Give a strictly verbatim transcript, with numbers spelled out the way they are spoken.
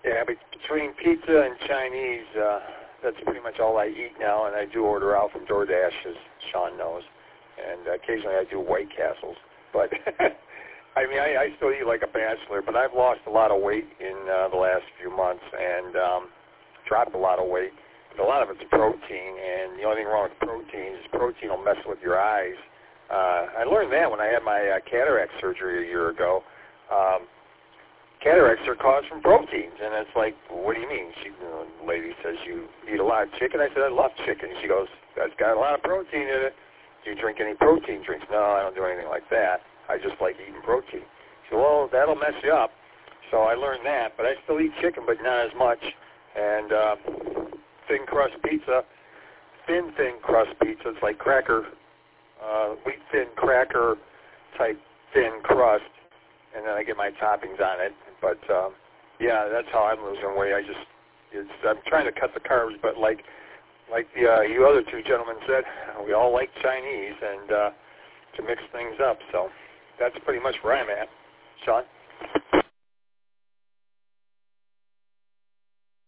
Yeah, but between pizza and Chinese, uh, that's pretty much all I eat now, and I do order out from DoorDash, as Sean knows, and occasionally I do White Castles. But I mean, I, I still eat like a bachelor, but I've lost a lot of weight in uh, the last few months and um, dropped a lot of weight. But a lot of it's protein, and the only thing wrong with protein is protein will mess with your eyes. Uh, I learned that when I had my uh, cataract surgery a year ago. Um, cataracts are caused from proteins, and it's like, well, what do you mean? She, the lady says, you eat a lot of chicken. I said, I love chicken. She goes, that's got a lot of protein in it. Do you drink any protein drinks? No, I don't do anything like that. I just like eating protein. She said, well, that'll mess you up. So I learned that, but I still eat chicken, but not as much. And uh, thin crust pizza, thin, thin crust pizza, it's like cracker, uh, wheat thin cracker type thin crust, and then I get my toppings on it. But, um, yeah, that's how I'm losing weight. I just, it's, I'm trying to cut the carbs, but like like the uh, you other two gentlemen said, we all like Chinese and uh, to mix things up. So that's pretty much where I'm at. Sean?